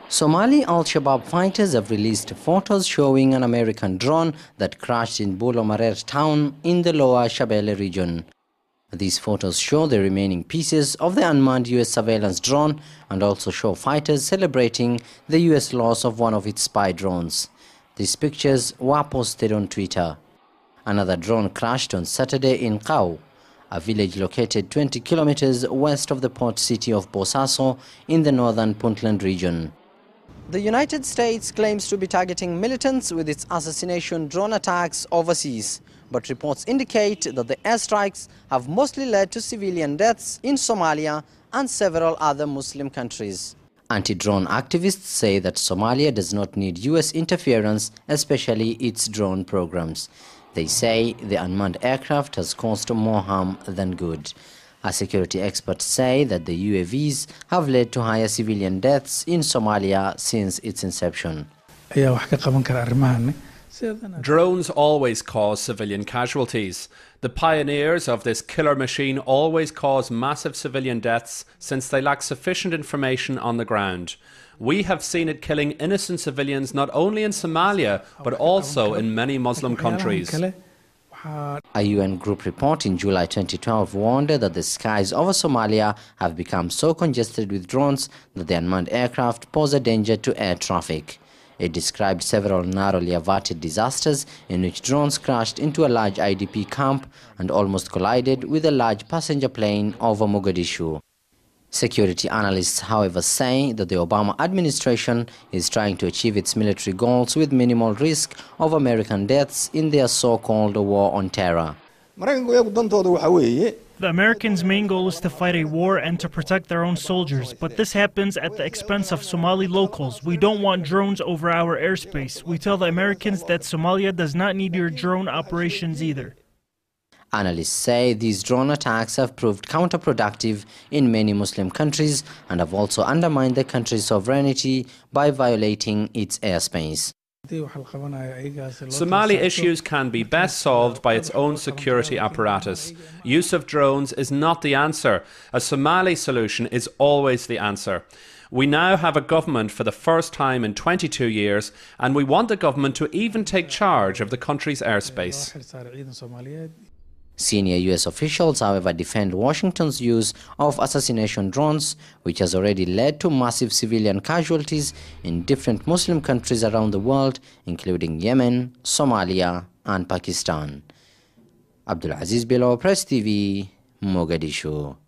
Somali Al-Shabaab fighters have released photos showing an American drone that crashed in Bolo Marer town in the Lower Shabelle region. These photos show the remaining pieces of the unmanned US surveillance drone and also show fighters celebrating the US loss of one of its spy drones. These pictures were posted on Twitter. Another drone crashed on Saturday in Kau, a village located 20 kilometers west of the port city of Bosaso in the northern Puntland region. The United States claims to be targeting militants with its assassination drone attacks overseas, but reports indicate that the airstrikes have mostly led to civilian deaths in Somalia and several other Muslim countries. Anti-drone activists say that Somalia does not need US interference, especially its drone programs. They say the unmanned aircraft has caused more harm than good. Security experts say that the UAVs have led to higher civilian deaths in Somalia since its inception. Drones always cause civilian casualties. The pioneers of this killer machine always cause massive civilian deaths since they lack sufficient information on the ground. We have seen it killing innocent civilians not only in Somalia but also in many Muslim countries. A UN group report in July 2012 warned that the skies over Somalia have become so congested with drones that the unmanned aircraft pose a danger to air traffic. It described several narrowly averted disasters in which drones crashed into a large IDP camp and almost collided with a large passenger plane over Mogadishu. Security analysts, however, say that the Obama administration is trying to achieve its military goals with minimal risk of American deaths in their so-called war on terror. The Americans' main goal is to fight a war and to protect their own soldiers, but this happens at the expense of Somali locals. We don't want drones over our airspace. We tell the Americans that Somalia does not need your drone operations either. Analysts say these drone attacks have proved counterproductive in many Muslim countries and have also undermined the country's sovereignty by violating its airspace. Somali issues can be best solved by its own security apparatus. Use of drones is not the answer. A Somali solution is always the answer. We now have a government for the first time in 22 years, and we want the government to even take charge of the country's airspace. Senior US officials, however, defend Washington's use of assassination drones, which has already led to massive civilian casualties in different Muslim countries around the world, including Yemen, Somalia, and Pakistan. Abdul Aziz Bello, Press TV, Mogadishu.